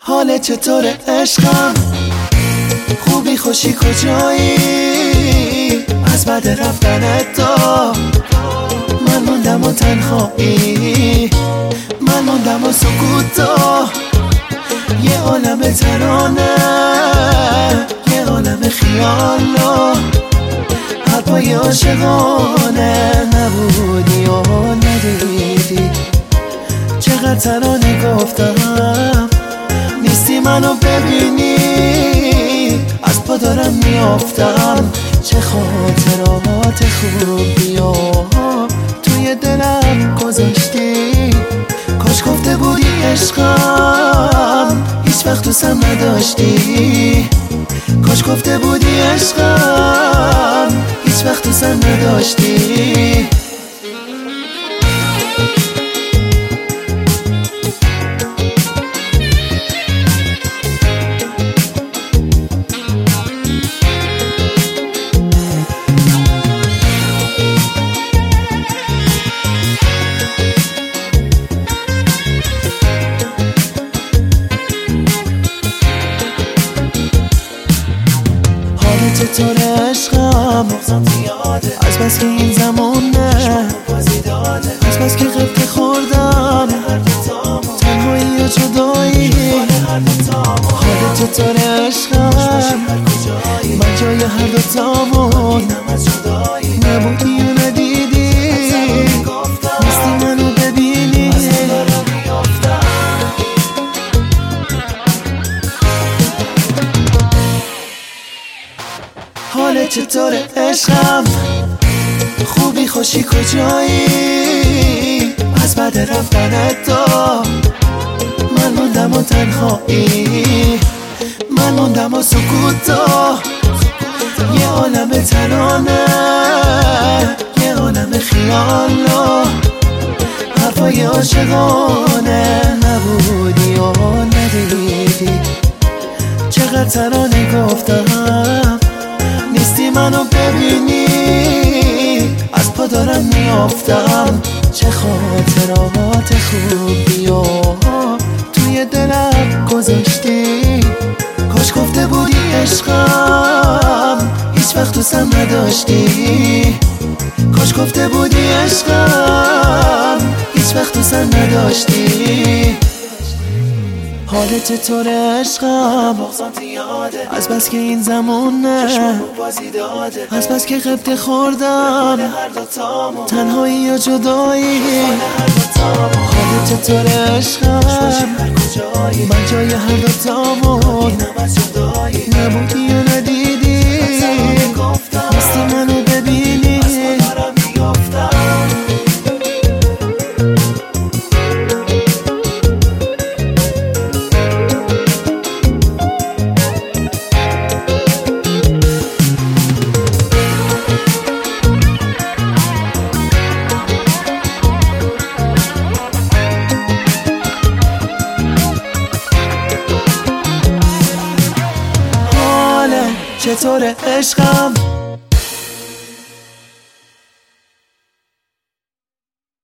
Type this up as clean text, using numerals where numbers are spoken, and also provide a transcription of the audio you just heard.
حالت چطوره عشقم؟ خوبی خوشی کجایی؟ از بعد رفتنت تو من موندم و تنهایی، من موندم و سکوت تو یه عالم ترانه، یه عالم خیال حرفای عاشقانه نبودی و ندیدی. چقدر ترانه گفتم نیستی منو ببینی، از پا دارم میافتم. چه خاطرات خوبی توی دلم گذاشتی. کاش گفته بودی عشقم هیچ وقت دوستم نداشتی. کاش گفته بودی عشقم هیچ وقت دوستم نداشتی. چطور عشقم از بس که این زمانه، از بس که غفله خوردم تنهایی و جدایی. حالت چطور عشقم؟ من جای هر دوتامون نبودی و ندیدی، نیستی منو ببینی. حالت چطور عشقم؟ خوبی خوشی کجایی؟ از بعد رفتنت تو من موندم و تنهایی، من موندم و سکوت تو یه عالم ترانه، یه عالم خیال حرفای عاشقانه نبودی و ندیدی. چقدر ترانه گفتم نیستی منو ببینی، از پا دارم میافتم. چه خاطرات خوبی توی دلم گذاشتی. کاش گفته بودی عشقم هیچ وقت دوستم نداشتی. کاش گفته بودی عشقم هیچ وقت دوستم نداشتی. حالت چطور عشقم؟ از بس که این زمانه، از بس که غفله خوردم تنهایی و جدایی. حالت چطور عشقم؟ من جای هر دوتامون نبودی و ندیدی، نیستی منو ببینی. چطور عشقم؟